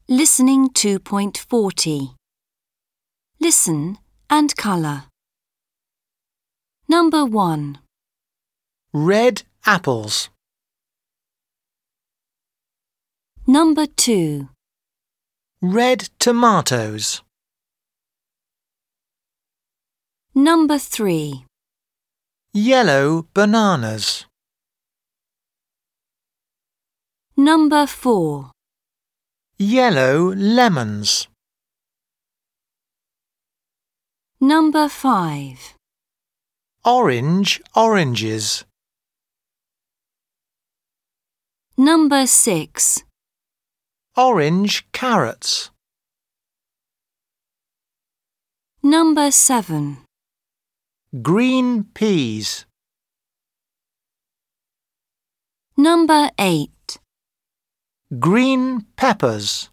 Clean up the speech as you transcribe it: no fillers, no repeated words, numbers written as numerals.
Listening 2.40. Listen and colour. Number 1. Red apples. Number 2. Red tomatoes. Number 3. Yellow bananas. Number 4. Yellow lemons. Number 5. Orange oranges. Number 6. Orange carrots. Number 7. Green peas. Number 8. Green peppers.